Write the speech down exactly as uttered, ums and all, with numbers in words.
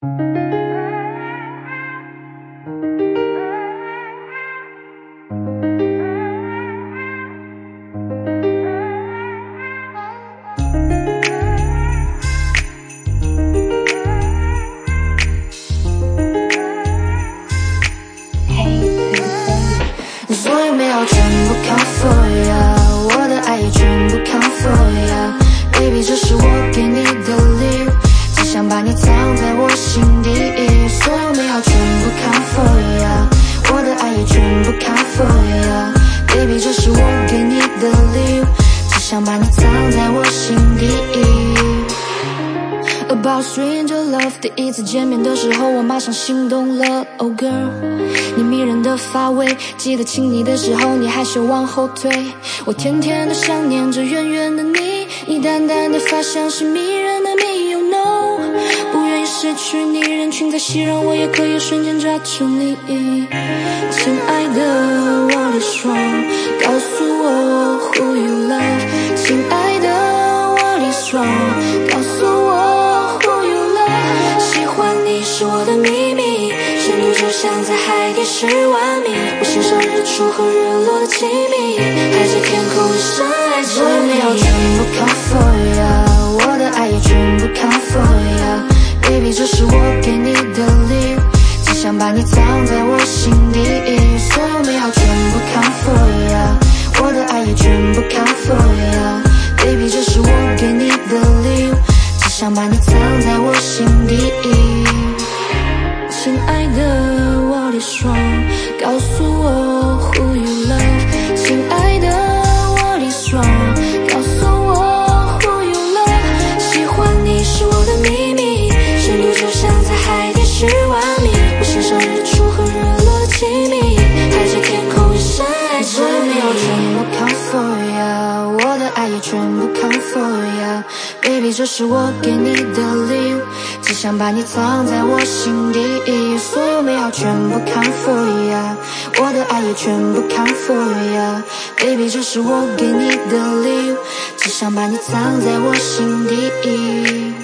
所有美好全部 count for ya， 我的爱也全部 count for ya。Baby， 这是我给你的礼物，只想把你藏在我心底。所有美好全部 count for ya， 我的爱也全部 count for ya。Baby， 这是我给你的礼物，只想把你藏在我心底。About stranger love， 第一次见面的时候，我马上心动了。Oh girl， 你迷人的发尾，记得亲你的时候，你害羞往后退。我天天都想念着远远的你，你淡淡的发香是迷人的谜。You know， 不愿意失去你，人群再熙攘，我也可以瞬间抓住你。亲爱的 ，What is wrong？ 告诉我 who you love。亲爱的 ，What is wrong？ 告诉我。是我的秘密，深度就像在海底十万米，我欣赏日出和日落的奇秘，海着天空的深爱着你。我全部 count for ya， 我的爱也全部 count for ya。Baby， 这是我给你的礼物，只想把你藏在我心底。所有美好全部 count for ya， 我的爱也全部 count for ya。Baby， 这是我给你的礼物，只想把你藏在我心底。亲爱的 ，What is wrong？ 告诉我 who you love。亲爱的 ，What is wrong？ 告诉我 who you love。喜欢你是我的秘密，深度就像在海底十万米，我欣赏日出和日落的奇秘，海着天空也深爱着你。我全部 count for ya， 我的爱也全部 count for ya。Baby， 这是我给你的礼物，只想把你藏在我心底。所有美好全部 count for ya， 我的爱也全部 count for ya。Baby， 这是我给你的礼物，只想把你藏在我心底。